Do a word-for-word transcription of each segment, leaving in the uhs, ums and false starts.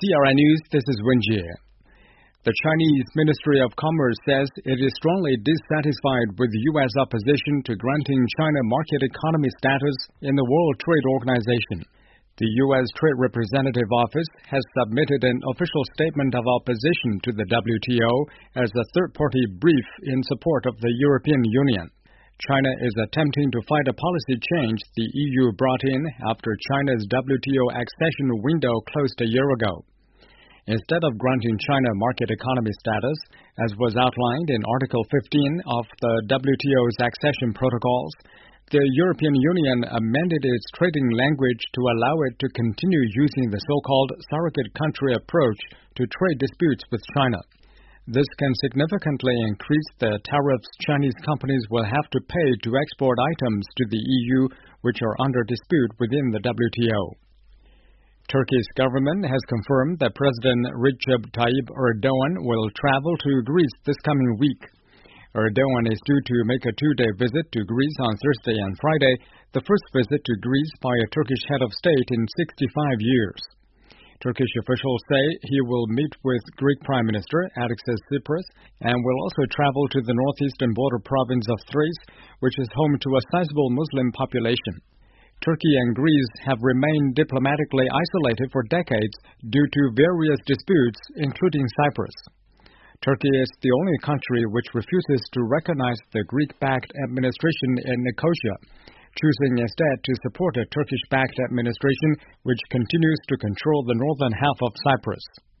C R I News, this is Wen Jie. The Chinese Ministry of Commerce says it is strongly dissatisfied with U S opposition to granting China market economy status in the World Trade Organization. The U S Trade Representative Office has submitted an official statement of opposition to the W T O as a third-party brief in support of the European Union. China is attempting to fight a policy change the E U brought in after China's W T O accession window closed a year ago. Instead of granting China market economy status, as was outlined in Article fifteen of the W T O's accession protocols, the European Union amended its trading language to allow it to continue using the so-called surrogate country approach to trade disputes with China. This can significantly increase the tariffs Chinese companies will have to pay to export items to the E U which are under dispute within the W T O. Turkey's government has confirmed that President Recep Tayyip Erdogan will travel to Greece this coming week. Erdogan is due to make a two-day visit to Greece on Thursday and Friday, the first visit to Greece by a Turkish head of state in sixty-five years. Turkish officials say he will meet with Greek Prime Minister Alexis Tsipras and will also travel to the northeastern border province of Thrace, which is home to a sizable Muslim population. Turkey and Greece have remained diplomatically isolated for decades due to various disputes, including Cyprus. Turkey is the only country which refuses to recognize the Greek-backed administration in Nicosia, choosing instead to support a Turkish-backed administration which continues to control the northern half of Cyprus.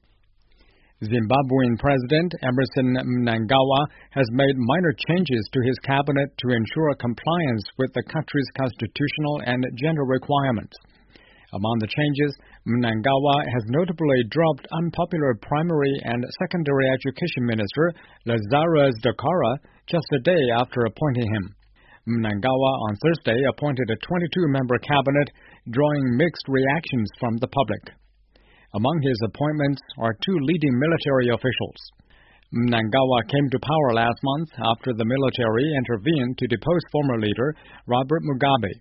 Zimbabwean President Emmerson Mnangagwa has made minor changes to his cabinet to ensure compliance with the country's constitutional and gender requirements. Among the changes, Mnangagwa has notably dropped unpopular primary and secondary education minister Lazarus Dakara just a day after appointing him. Mnangagwa on Thursday appointed a twenty-two member cabinet, drawing mixed reactions from the public. Among his appointments are two leading military officials. Mnangagwa came to power last month after the military intervened to depose former leader Robert Mugabe.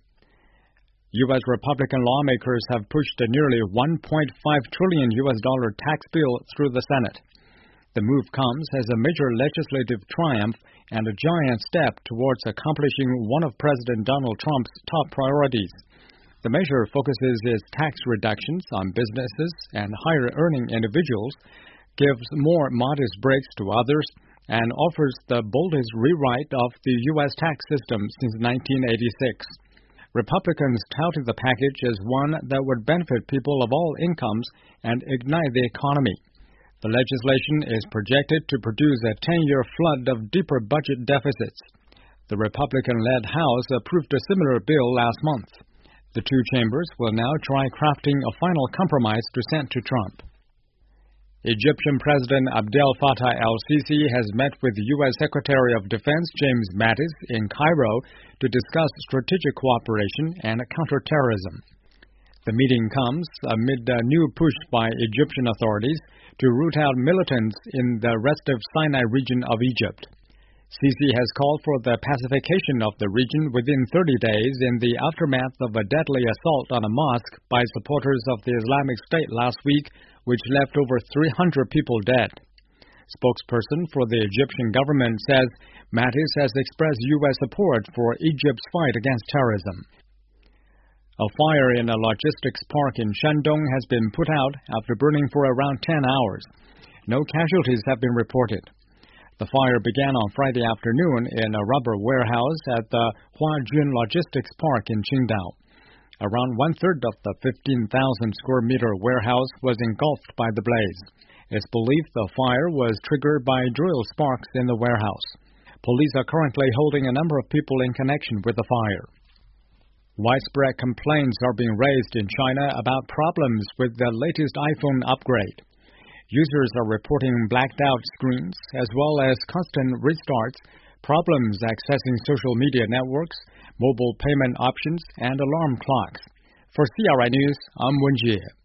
U S Republican lawmakers have pushed a nearly one point five trillion U S dollar tax bill through the Senate. The move comes as a major legislative triumph and a giant step towards accomplishing one of President Donald Trump's top priorities. The measure focuses its tax reductions on businesses and higher-earning individuals, gives more modest breaks to others, and offers the boldest rewrite of the U S tax system since nineteen eighty-six. Republicans touted the package as one that would benefit people of all incomes and ignite the economy. The legislation is projected to produce a ten-year flood of deeper budget deficits. The Republican-led House approved a similar bill last month. The two chambers will now try crafting a final compromise to send to Trump. Egyptian President Abdel Fattah el-Sisi has met with U S Secretary of Defense James Mattis in Cairo to discuss strategic cooperation and counterterrorism. The meeting comes amid a new push by Egyptian authorities to root out militants in the restive Sinai region of Egypt. Sisi has called for the pacification of the region within thirty days in the aftermath of a deadly assault on a mosque by supporters of the Islamic State last week, which left over three hundred people dead. Spokesperson for the Egyptian government says Mattis has expressed U S support for Egypt's fight against terrorism. A fire in a logistics park in Shandong has been put out after burning for around ten hours. No casualties have been reported. The fire began on Friday afternoon in a rubber warehouse at the Huajun Logistics Park in Qingdao. Around one-third of the fifteen thousand square meter warehouse was engulfed by the blaze. It's believed the fire was triggered by drill sparks in the warehouse. Police are currently holding a number of people in connection with the fire. Widespread complaints are being raised in China about problems with the latest iPhone upgrade. Users are reporting blacked-out screens, as well as constant restarts, problems accessing social media networks, mobile payment options, and alarm clocks. For C R I News, I'm Wen Jie.